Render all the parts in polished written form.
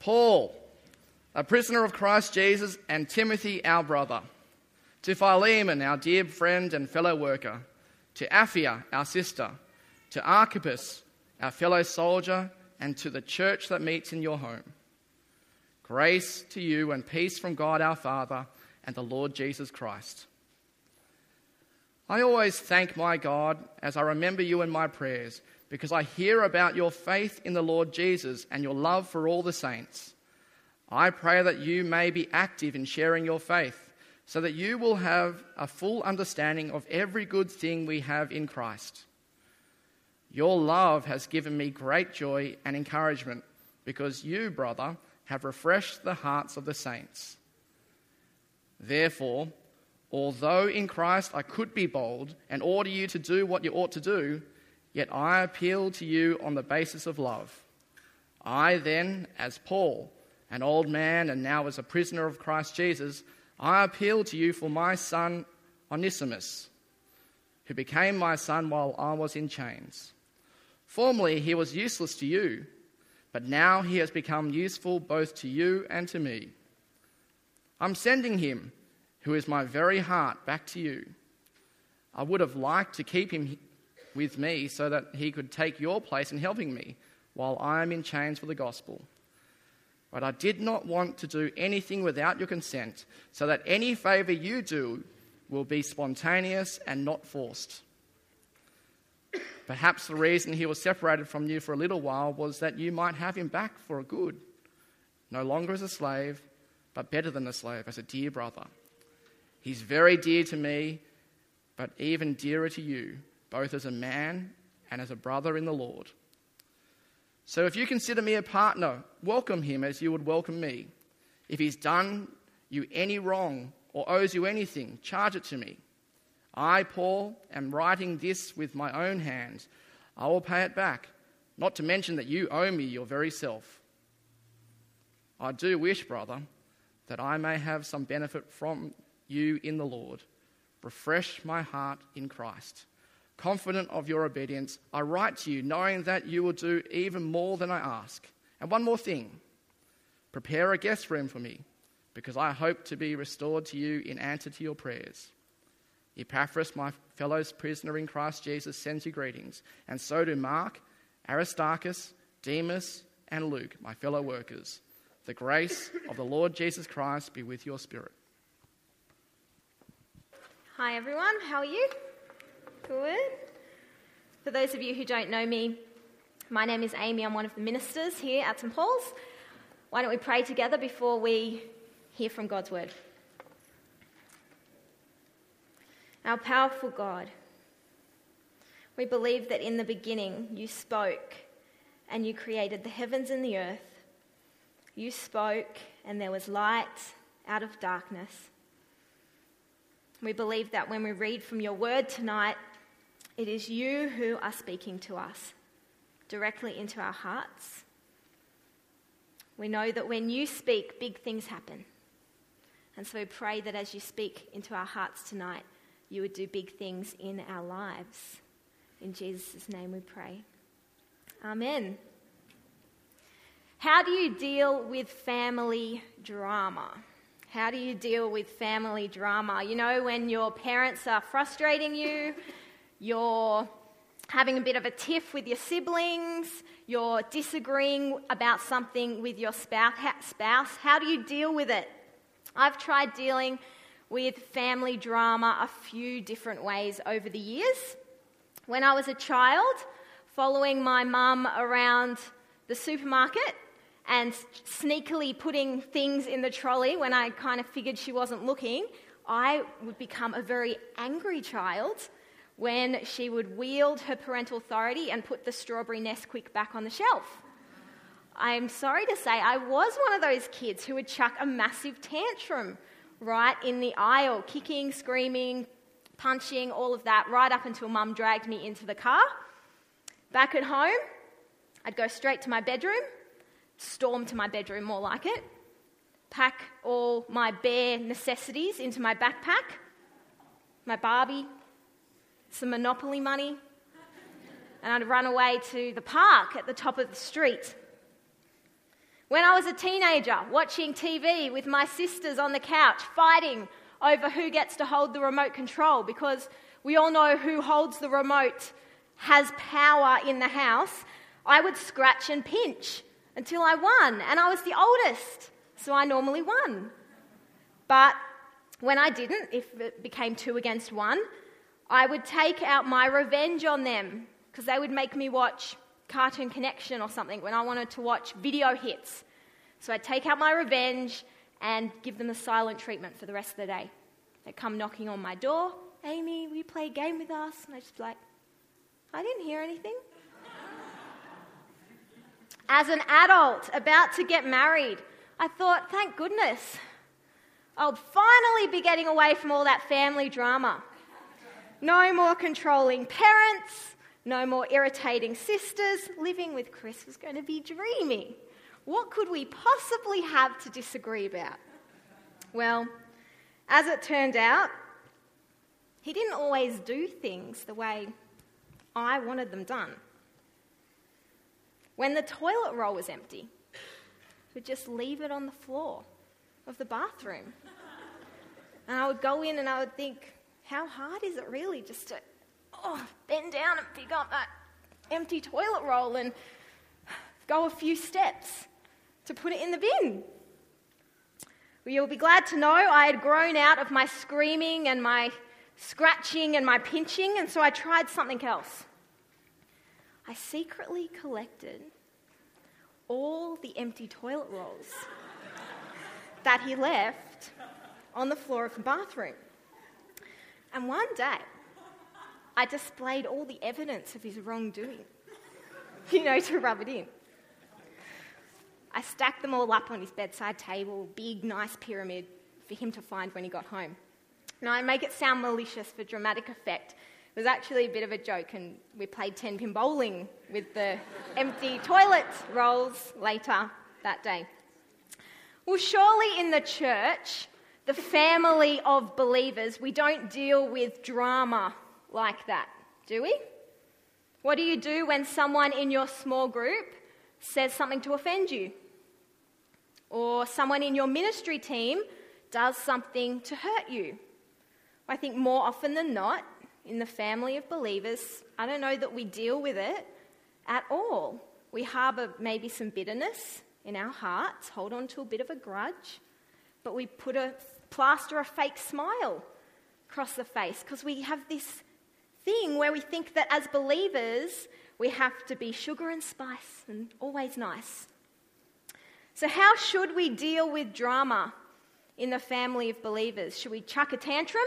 Paul, a prisoner of Christ Jesus, and Timothy, our brother, to Philemon, our dear friend and fellow worker, to Apphia, our sister, to Archippus, our fellow soldier, and to the church that meets in your home. Grace to you and peace from God our Father and the Lord Jesus Christ. I always thank my God as I remember you in my prayers, because I hear about your faith in the Lord Jesus and your love for all the saints. I pray that you may be active in sharing your faith, so that you will have a full understanding of every good thing we have in Christ. Your love has given me great joy and encouragement, because you, brother, have refreshed the hearts of the saints. Therefore, although in Christ I could be bold and order you to do what you ought to do, yet I appeal to you on the basis of love. I then, as Paul, an old man and now as a prisoner of Christ Jesus, I appeal to you for my son Onesimus, who became my son while I was in chains. Formerly he was useless to you, but now he has become useful both to you and to me. I'm sending him, who is my very heart, back to you. I would have liked to keep him with me so that he could take your place in helping me while I am in chains for the gospel. But I did not want to do anything without your consent, so that any favour you do will be spontaneous and not forced. Perhaps the reason he was separated from you for a little while was that you might have him back for a good, no longer as a slave, but better than a slave, as a dear brother. He's very dear to me, but even dearer to you, both as a man and as a brother in the Lord. So if you consider me a partner, welcome him as you would welcome me. If he's done you any wrong or owes you anything, charge it to me. I, Paul, am writing this with my own hands. I will pay it back, not to mention that you owe me your very self. I do wish, brother, that I may have some benefit from you in the Lord. Refresh my heart in Christ. Confident of your obedience, I write to you, knowing that you will do even more than I ask. And one more thing, prepare a guest room for me, because I hope to be restored to you in answer to your prayers. Epaphras, my fellow prisoner in Christ Jesus, sends you greetings, and so do Mark, Aristarchus, Demas, and Luke, my fellow workers. The grace of the Lord Jesus Christ be with your spirit. Hi everyone, how are you? Good. For those of you who don't know me, my name is Amy. I'm one of the ministers here at St. Paul's. Why don't we pray together before we hear from God's word? Our powerful God, we believe that in the beginning you spoke and you created the heavens and the earth. You spoke and there was light out of darkness. We believe that when we read from your word tonight, it is you who are speaking to us directly into our hearts. We know that when you speak, big things happen. And so we pray that as you speak into our hearts tonight, you would do big things in our lives. In Jesus' name we pray. Amen. How do you deal with family drama? How do you deal with family drama? You know, when your parents are frustrating you, you're having a bit of a tiff with your siblings, you're disagreeing about something with your spouse. How do you deal with it? I've tried dealing with family drama a few different ways over the years. When I was a child, following my mum around the supermarket and sneakily putting things in the trolley when I kind of figured she wasn't looking, I would become a very angry child when she would wield her parental authority and put the strawberry Nesquik back on the shelf. I'm sorry to say I was one of those kids who would chuck a massive tantrum right in the aisle, kicking, screaming, punching, all of that, right up until Mum dragged me into the car. Back at home, I'd go straight to my bedroom, storm to my bedroom more like it, pack all my bare necessities into my backpack, my Barbie, some Monopoly money, and I'd run away to the park at the top of the street. When I was a teenager, watching TV with my sisters on the couch, fighting over who gets to hold the remote control, because we all know who holds the remote has power in the house, I would scratch and pinch until I won. And I was the oldest, so I normally won. But when I didn't, if it became 2 against 1, I would take out my revenge on them, because they would make me watch Cartoon Connection or something when I wanted to watch video hits. So I'd take out my revenge and give them the silent treatment for the rest of the day. They'd come knocking on my door, "Amy, will you play a game with us?" And I'd just be like, "I didn't hear anything." As an adult about to get married, I thought, thank goodness, I'll finally be getting away from all that family drama. No more controlling parents, no more irritating sisters. Living with Chris was going to be dreamy. What could we possibly have to disagree about? Well, as it turned out, he didn't always do things the way I wanted them done. When the toilet roll was empty, he would just leave it on the floor of the bathroom. And I would go in and I would think, how hard is it really just to bend down and pick up that empty toilet roll and go a few steps to put it in the bin? Well, you'll be glad to know I had grown out of my screaming and my scratching and my pinching, and so I tried something else. I secretly collected all the empty toilet rolls that he left on the floor of the bathroom. And one day, I displayed all the evidence of his wrongdoing, to rub it in. I stacked them all up on his bedside table, big, nice pyramid for him to find when he got home. Now, I make it sound malicious for dramatic effect. It was actually a bit of a joke, and we played 10-pin bowling with the empty toilet rolls later that day. Well, surely in the church, the family of believers, we don't deal with drama like that, do we? What do you do when someone in your small group says something to offend you? Or someone in your ministry team does something to hurt you? I think more often than not, in the family of believers, I don't know that we deal with it at all. We harbour maybe some bitterness in our hearts, hold on to a bit of a grudge, but we plaster a fake smile across the face because we have this thing where we think that as believers, we have to be sugar and spice and always nice. So how should we deal with drama in the family of believers? Should we chuck a tantrum?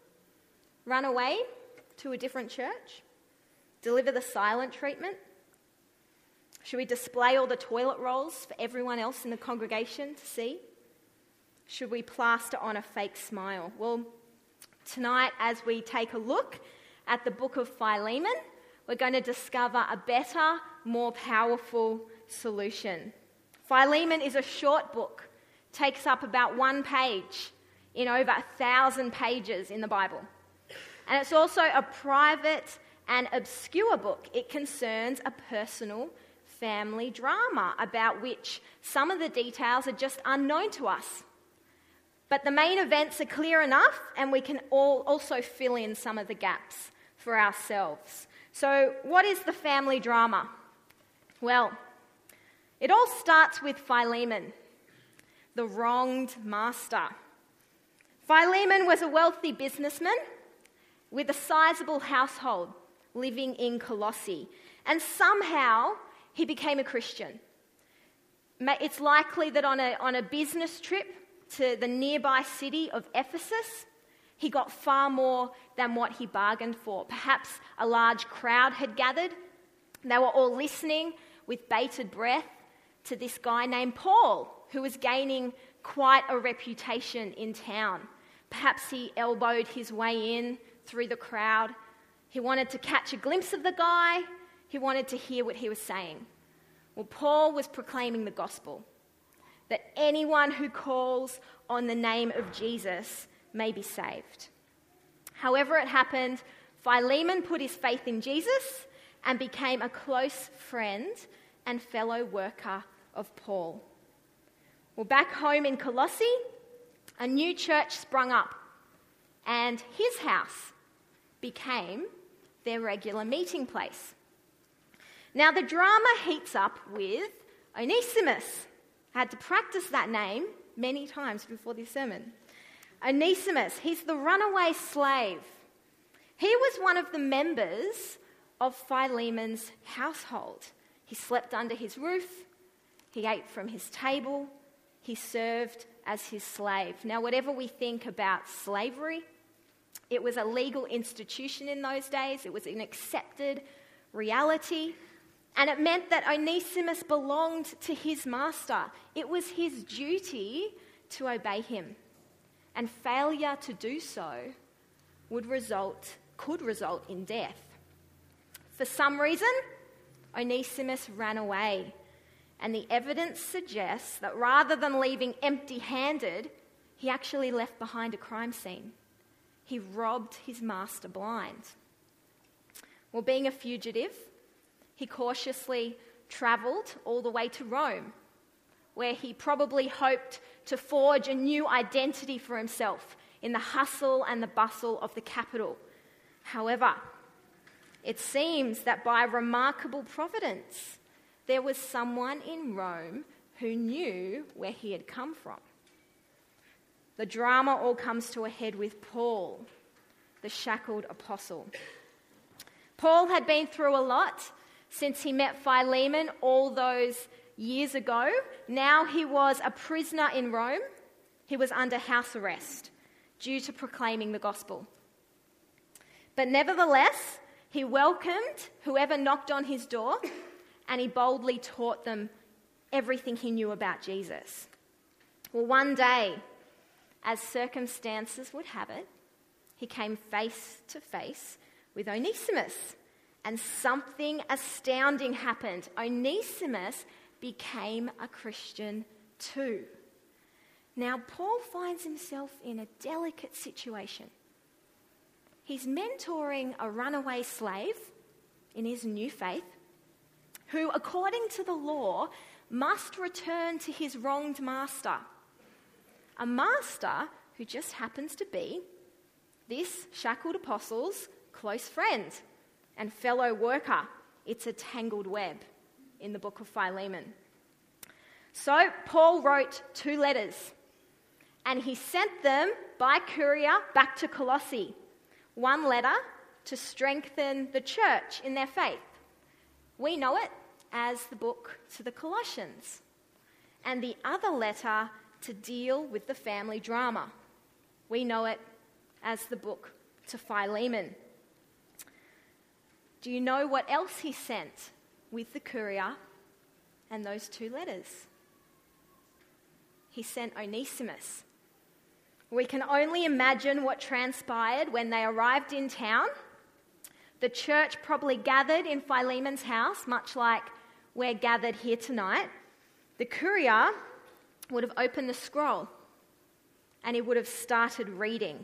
Run away to a different church? Deliver the silent treatment? Should we display all the toilet rolls for everyone else in the congregation to see? Should we plaster on a fake smile? Well, tonight as we take a look at the book of Philemon, we're going to discover a better, more powerful solution. Philemon is a short book, takes up about 1 page in over 1,000 pages in the Bible. And it's also a private and obscure book. It concerns a personal family drama about which some of the details are just unknown to us. But the main events are clear enough, and we can all also fill in some of the gaps for ourselves. So what is the family drama? Well, it all starts with Philemon, the wronged master. Philemon was a wealthy businessman with a sizable household living in Colossae, and somehow he became a Christian. It's likely that on a business trip to the nearby city of Ephesus, he got far more than what he bargained for. Perhaps a large crowd had gathered. They were all listening with bated breath to this guy named Paul, who was gaining quite a reputation in town. Perhaps he elbowed his way in through the crowd. He wanted to catch a glimpse of the guy. He wanted to hear what he was saying. Well, Paul was proclaiming the gospel, that anyone who calls on the name of Jesus may be saved. However it happened, Philemon put his faith in Jesus and became a close friend and fellow worker of Paul. Well, back home in Colossae, a new church sprung up, and his house became their regular meeting place. Now, the drama heats up with Onesimus. I had to practice that name many times before this sermon. Onesimus, he's the runaway slave. He was one of the members of Philemon's household. He slept under his roof, he ate from his table, he served as his slave. Now, whatever we think about slavery, it was a legal institution in those days. It was an accepted reality. And it meant that Onesimus belonged to his master. It was his duty to obey him. And failure to do so could result in death. For some reason, Onesimus ran away. And the evidence suggests that rather than leaving empty-handed, he actually left behind a crime scene. He robbed his master blind. Well, being a fugitive, he cautiously travelled all the way to Rome, where he probably hoped to forge a new identity for himself in the hustle and the bustle of the capital. However, it seems that by remarkable providence, there was someone in Rome who knew where he had come from. The drama all comes to a head with Paul, the shackled apostle. Paul had been through a lot since he met Philemon all those years ago. Now he was a prisoner in Rome. He was under house arrest due to proclaiming the gospel. But nevertheless, he welcomed whoever knocked on his door, and he boldly taught them everything he knew about Jesus. Well, one day, as circumstances would have it, he came face to face with Onesimus, and something astounding happened. Onesimus became a Christian too. Now, Paul finds himself in a delicate situation. He's mentoring a runaway slave in his new faith, who, according to the law, must return to his wronged master. A master who just happens to be this shackled apostle's close friend and fellow worker. It's a tangled web in the book of Philemon. So Paul wrote 2 letters, and he sent them by courier back to Colossae. One letter to strengthen the church in their faith. We know it as the book to the Colossians. And the other letter to deal with the family drama. We know it as the book to Philemon. Do you know what else he sent with the courier and those 2 letters? He sent Onesimus. We can only imagine what transpired when they arrived in town. The church probably gathered in Philemon's house, much like we're gathered here tonight. The courier would have opened the scroll and he would have started reading.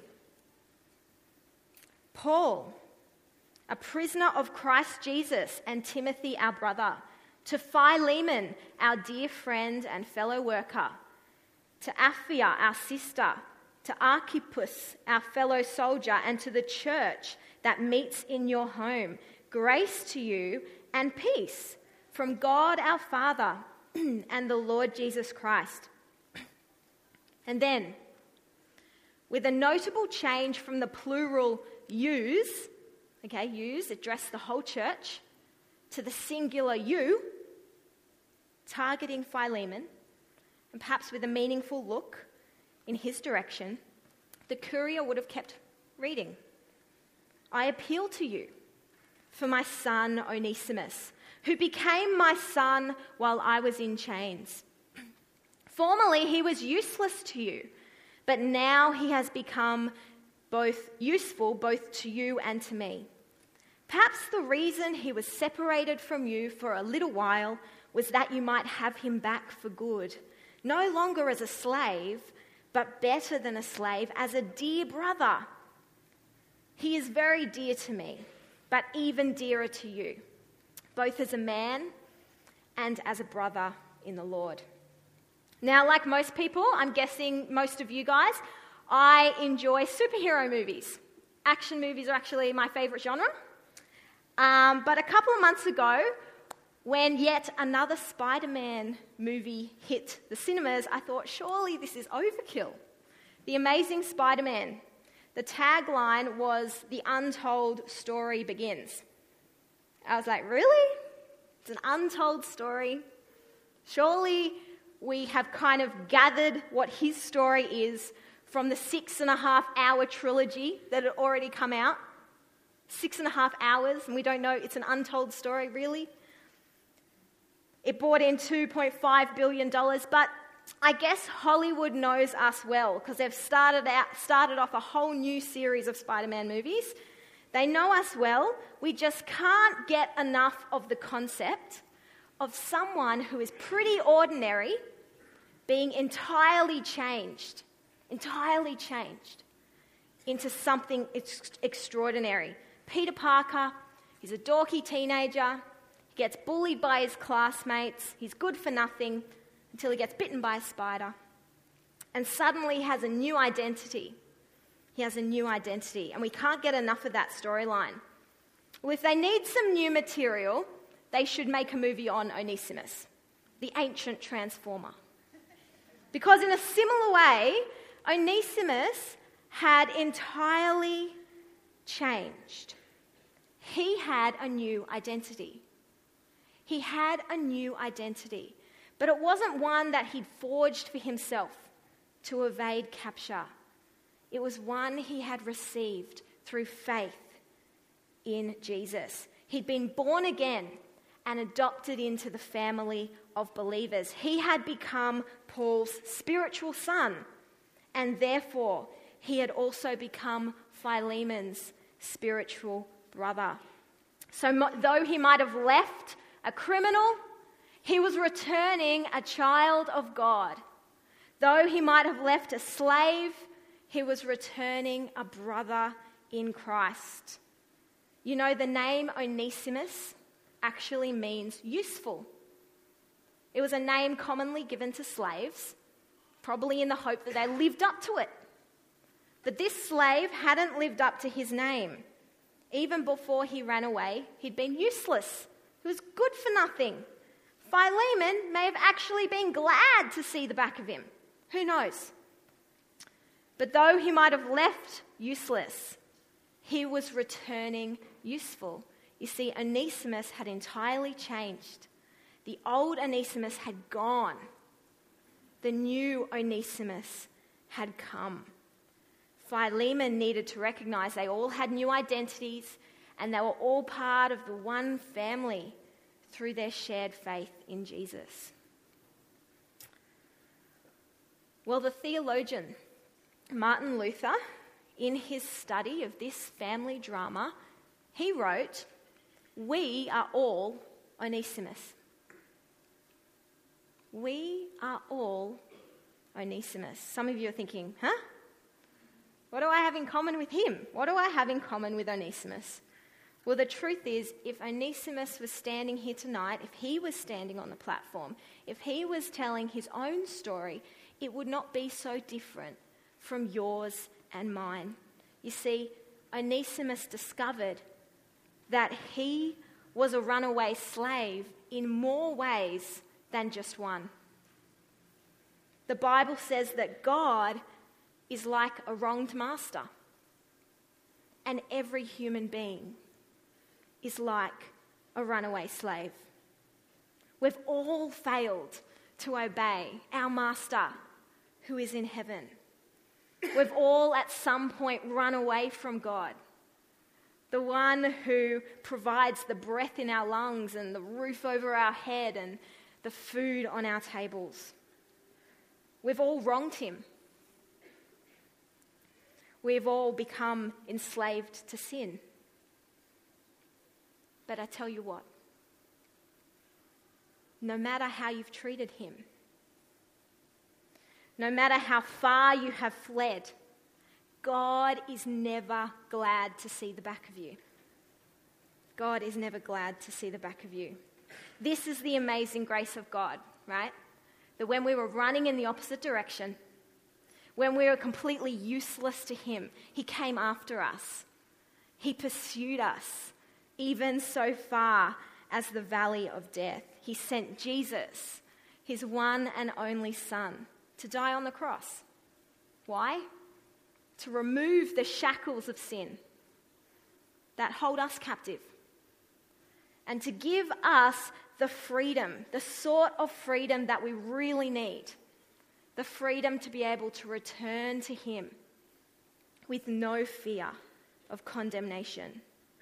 Paul, a prisoner of Christ Jesus, and Timothy, our brother, to Philemon, our dear friend and fellow worker, to Apphia, our sister, to Archippus, our fellow soldier, and to the church that meets in your home, grace to you and peace from God our Father and the Lord Jesus Christ. And then, with a notable change from the plural yous, yous address the whole church, to the singular you, targeting Philemon, and perhaps with a meaningful look in his direction, the courier would have kept reading. I appeal to you for my son Onesimus, who became my son while I was in chains. Formerly he was useless to you, but now he has become useful both to you and to me. Perhaps the reason he was separated from you for a little while was that you might have him back for good, no longer as a slave, but better than a slave, as a dear brother. He is very dear to me, but even dearer to you, both as a man and as a brother in the Lord. Now, like most people, I'm guessing most of you guys, I enjoy superhero movies. Action movies are actually my favourite genre. But a couple of months ago, when yet another Spider-Man movie hit the cinemas, I thought, surely this is overkill. The Amazing Spider-Man. The tagline was, "The untold story begins." I was like, really? It's an untold story? Surely we have kind of gathered what his story is from the 6.5-hour trilogy that had already come out. 6.5 hours, and we don't know it's an untold story, really? It brought in $2.5 billion, but I guess Hollywood knows us well because they've started off a whole new series of Spider-Man movies. They know us well. We just can't get enough of the concept of someone who is pretty ordinary being entirely changed into something extraordinary. Peter Parker, he's a dorky teenager. He gets bullied by his classmates. He's good for nothing until he gets bitten by a spider. And suddenly has a new identity. He has a new identity. And we can't get enough of that storyline. Well, if they need some new material, they should make a movie on Onesimus, the ancient transformer. Because in a similar way, Onesimus had entirely changed. He had a new identity. He had a new identity. But it wasn't one that he'd forged for himself to evade capture. It was one he had received through faith in Jesus. He'd been born again and adopted into the family of believers. He had become Paul's spiritual son, and therefore he had also become Philemon's spiritual brother. So though he might have left a criminal, he was returning a child of God. Though he might have left a slave, he was returning a brother in Christ. You know, the name Onesimus actually means useful. It was a name commonly given to slaves, probably in the hope that they lived up to it. But this slave hadn't lived up to his name. Even before he ran away, he'd been useless. He was good for nothing. Philemon may have actually been glad to see the back of him. Who knows? But though he might have left useless, he was returning useful. You see, Onesimus had entirely changed. The old Onesimus had gone. The new Onesimus had come. Philemon needed to recognize they all had new identities and they were all part of the one family through their shared faith in Jesus. Well, the theologian Martin Luther, in his study of this family drama, he wrote, "We are all Onesimus." We are all Onesimus. Some of you are thinking, huh? What do I have in common with him? What do I have in common with Onesimus? Well, the truth is, if Onesimus was standing here tonight, if he was standing on the platform, if he was telling his own story, it would not be so different from yours and mine. You see, Onesimus discovered that he was a runaway slave in more ways than just one. The Bible says that God is like a wronged master, and every human being is like a runaway slave. We've all failed to obey our master who is in heaven. We've all at some point run away from God, the one who provides the breath in our lungs and the roof over our head and the food on our tables. We've all wronged him. We've all become enslaved to sin. But I tell you what, no matter how you've treated him, no matter how far you have fled, God is never glad to see the back of you. God is never glad to see the back of you. This is the amazing grace of God, right? that when we were running in the opposite direction, when we were completely useless to him, he came after us. He pursued us, even so far as the valley of death. He sent Jesus, his one and only Son, to die on the cross. Why? To remove the shackles of sin that hold us captive, and to give us the freedom, the sort of freedom that we really need, the freedom to be able to return to him with no fear of condemnation.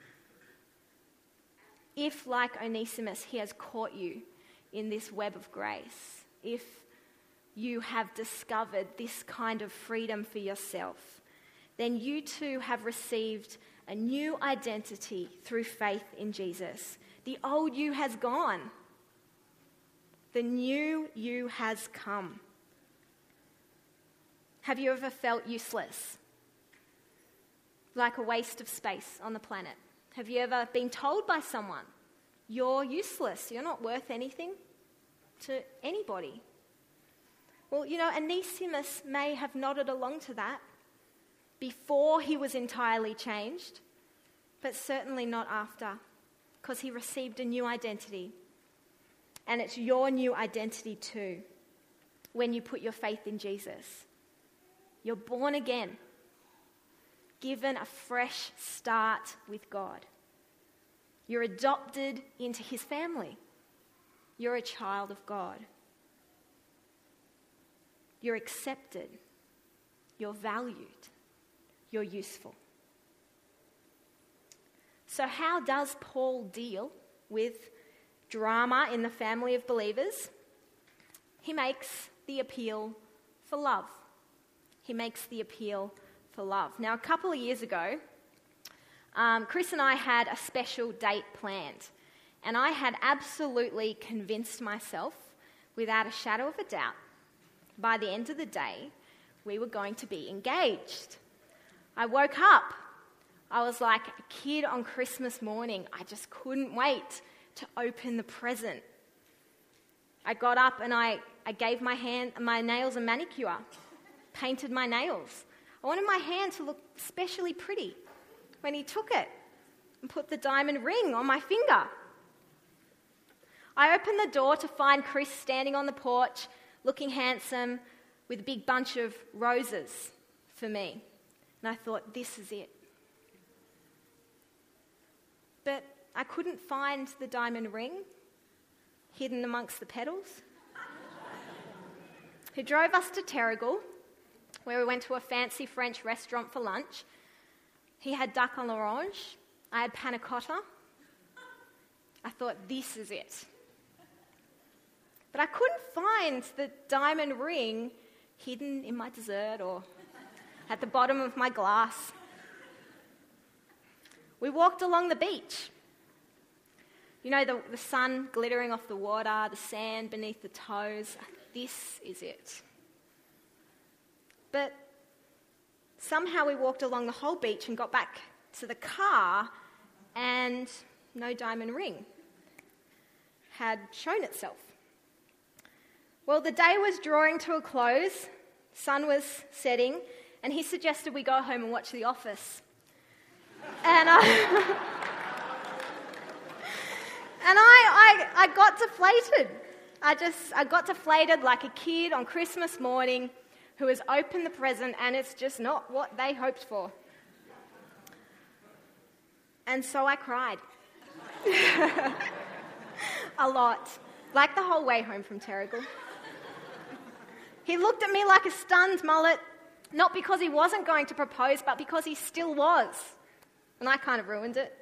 If, like Onesimus, he has caught you in this web of grace, if you have discovered this kind of freedom for yourself, then you too have received a new identity through faith in Jesus. The old you has gone. The new you has come. Have you ever felt useless? Like a waste of space on the planet? Have you ever been told by someone, you're useless, you're not worth anything to anybody? Well, Onesimus may have nodded along to that before he was entirely changed, but certainly not after, because he received a new identity. And it's your new identity too, when you put your faith in Jesus. You're born again, given a fresh start with God. You're adopted into his family. You're a child of God. You're accepted. You're valued. You're useful. So how does Paul deal with drama in the family of believers? He makes the appeal for love. He makes the appeal for love. Now, a couple of years ago, Chris and I had a special date planned, and I had absolutely convinced myself, without a shadow of a doubt, by the end of the day, we were going to be engaged. I woke up. I was like a kid on Christmas morning. I just couldn't wait to open the present. I got up and I gave my nails a manicure, painted my nails. I wanted my hand to look especially pretty when he took it and put the diamond ring on my finger. I opened the door to find Chris standing on the porch, looking handsome, with a big bunch of roses for me. And I thought, this is it. But I couldn't find the diamond ring hidden amongst the petals. He drove us to Terrigal, where we went to a fancy French restaurant for lunch. He had duck à l'orange. I had panna cotta. I thought, this is it. But I couldn't find the diamond ring hidden in my dessert or at the bottom of my glass. We walked along the beach. The sun glittering off the water, the sand beneath the toes. This is it. But somehow we walked along the whole beach and got back to the car, and no diamond ring had shown itself. Well, the day was drawing to a close, sun was setting, and he suggested we go home and watch The Office. And I got deflated. I got deflated like a kid on Christmas morning who has opened the present and it's just not what they hoped for. And so I cried. A lot. Like the whole way home from Terrigal. He looked at me like a stunned mullet, not because he wasn't going to propose, but because he still was. And I kind of ruined it.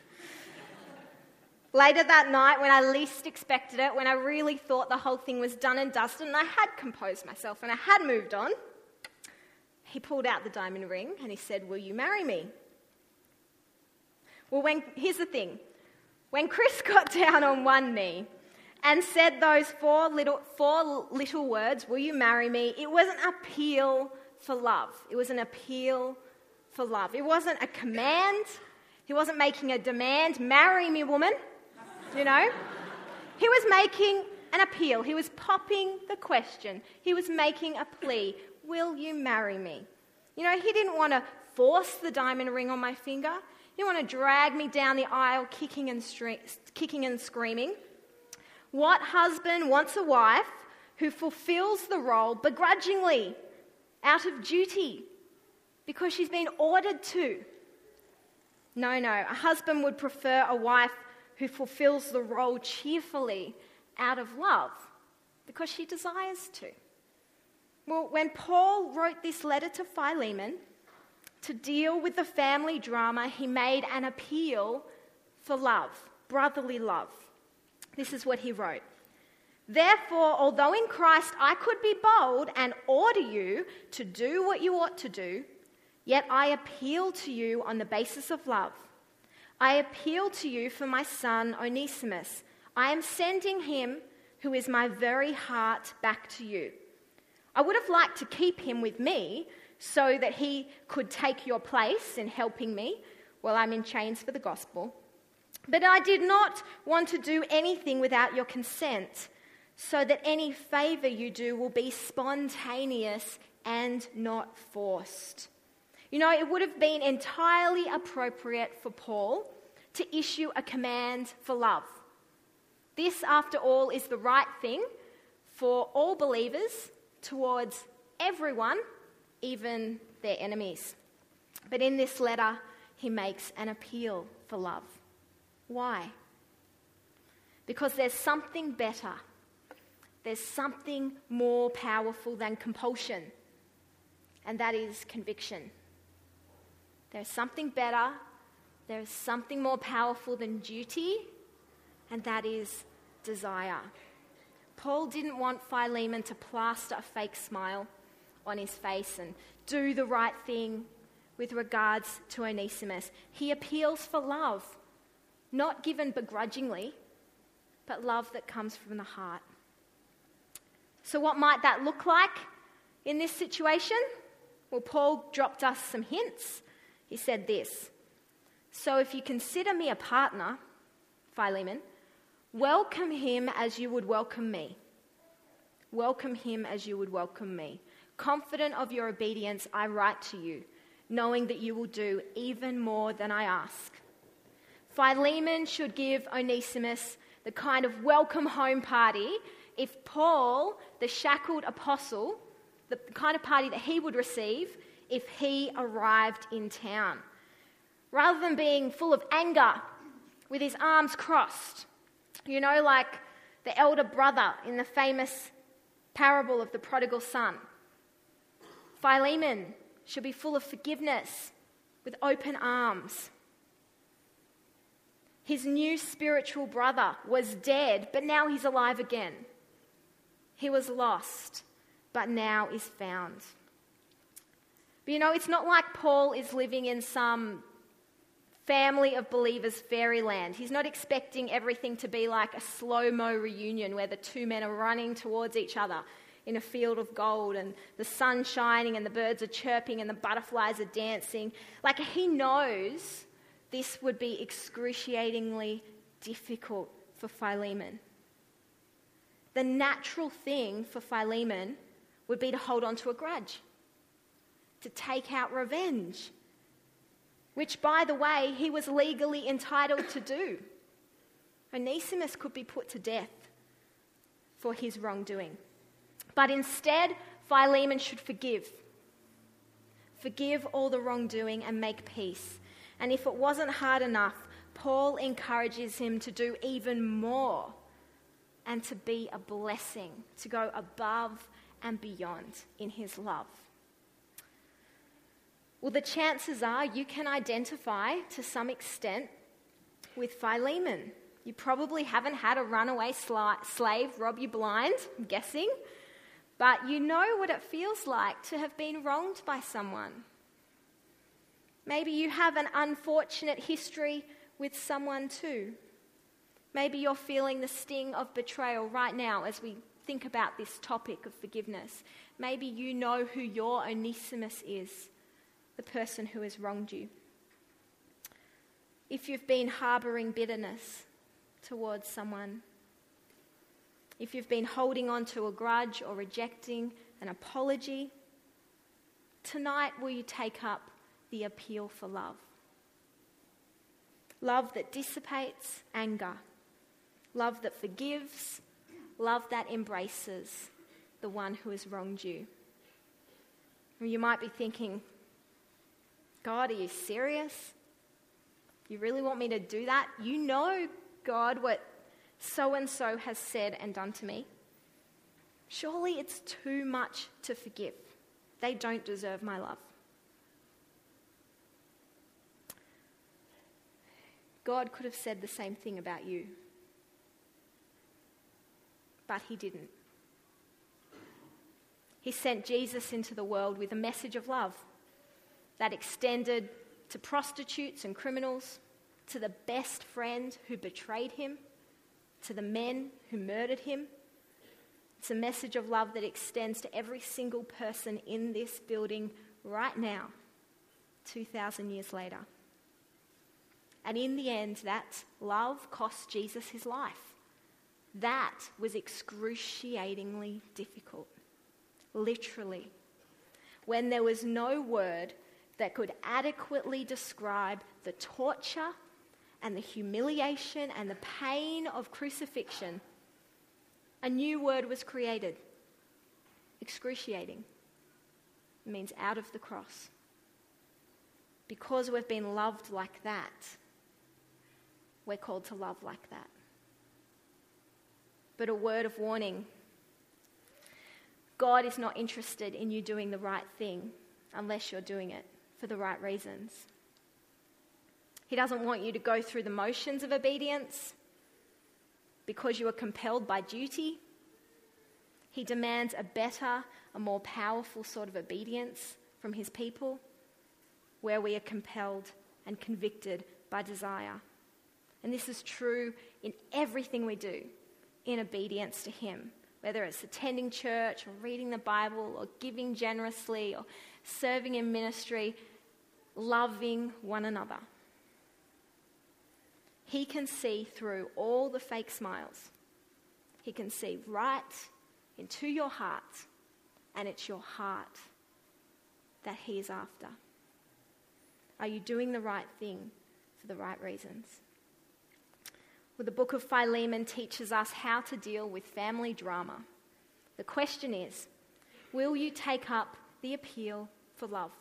Later that night, when I least expected it, when I really thought the whole thing was done and dusted and I had composed myself and I had moved on, he pulled out the diamond ring and he said, "Will you marry me?" Well, here's the thing. When Chris got down on one knee and said those four little words, "Will you marry me?" it was an appeal for love. It was an appeal for love. It wasn't a command. He wasn't making a demand, "Marry me, woman." He was making an appeal. He was popping the question. He was making a plea. Will you marry me? You know, he didn't want to force the diamond ring on my finger. He didn't want to drag me down the aisle kicking and screaming. What husband wants a wife who fulfills the role begrudgingly, out of duty, because she's been ordered to? No. A husband would prefer a wife who fulfills the role cheerfully, out of love, because she desires to. Well, when Paul wrote this letter to Philemon to deal with the family drama, he made an appeal for love, brotherly love. This is what he wrote. Therefore, although in Christ I could be bold and order you to do what you ought to do, yet I appeal to you on the basis of love. I appeal to you for my son Onesimus. I am sending him, who is my very heart, back to you. I would have liked to keep him with me so that he could take your place in helping me while I'm in chains for the gospel. But I did not want to do anything without your consent, so that any favour you do will be spontaneous and not forced. You know, it would have been entirely appropriate for Paul to issue a command for love. This, after all, is the right thing for all believers towards everyone, even their enemies. But in this letter, he makes an appeal for love. Why? Because there's something better. There's something more powerful than compulsion, and that is conviction. There's something better, there's something more powerful than duty, and that is desire. Paul didn't want Philemon to plaster a fake smile on his face and do the right thing with regards to Onesimus. He appeals for love, not given begrudgingly, but love that comes from the heart. So what might that look like in this situation? Well, Paul dropped us some hints. He said this: so if you consider me a partner, Philemon, welcome him as you would welcome me. Welcome him as you would welcome me. Confident of your obedience, I write to you, knowing that you will do even more than I ask. Philemon should give Onesimus the kind of welcome home party if Paul, the shackled apostle, the kind of party that he would receive if he arrived in town. Rather than being full of anger with his arms crossed, you know, like the elder brother in the famous parable of the prodigal son, Philemon should be full of forgiveness with open arms. His new spiritual brother was dead, but now he's alive again. He was lost, but now is found. But you know, it's not like Paul is living in some family of believers fairyland. He's not expecting everything to be like a slow-mo reunion where the two men are running towards each other in a field of gold and the sun's shining and the birds are chirping and the butterflies are dancing. Like, he knows this would be excruciatingly difficult for Philemon. The natural thing for Philemon would be to hold on to a grudge, to take out revenge, which, by the way, he was legally entitled to do. Onesimus could be put to death for his wrongdoing. But instead, Philemon should forgive. Forgive all the wrongdoing and make peace. And if it wasn't hard enough, Paul encourages him to do even more and to be a blessing, to go above and beyond in his love. Well, the chances are you can identify to some extent with Philemon. You probably haven't had a runaway slave rob you blind, I'm guessing, but you know what it feels like to have been wronged by someone. Maybe you have an unfortunate history with someone too. Maybe you're feeling the sting of betrayal right now as we think about this topic of forgiveness. Maybe you know who your Onesimus is, the person who has wronged you. If you've been harbouring bitterness towards someone, if you've been holding on to a grudge or rejecting an apology, tonight will you take up the appeal for love? Love that dissipates anger, love that forgives, love that embraces the one who has wronged you. You might be thinking, God, are you serious? You really want me to do that? You know, God, what so-and-so has said and done to me. Surely it's too much to forgive. They don't deserve my love. God could have said the same thing about you, but he didn't. He sent Jesus into the world with a message of love that extended to prostitutes and criminals, to the best friend who betrayed him, to the men who murdered him. It's a message of love that extends to every single person in this building right now, 2,000 years later. And in the end, that love cost Jesus his life. That was excruciatingly difficult. Literally. When there was no word that could adequately describe the torture and the humiliation and the pain of crucifixion, a new word was created. Excruciating. It means out of the cross. Because we've been loved like that, we're called to love like that. But a word of warning. God is not interested in you doing the right thing unless you're doing it for the right reasons. He doesn't want you to go through the motions of obedience because you are compelled by duty. He demands a better, a more powerful sort of obedience from his people, where we are compelled and convicted by desire. And this is true in everything we do in obedience to him, whether it's attending church or reading the Bible or giving generously or serving in ministry, loving one another. He can see through all the fake smiles. He can see right into your heart, and it's your heart that he is after. Are you doing the right thing for the right reasons? Well, the book of Philemon teaches us how to deal with family drama. The question is, will you take up the appeal for love?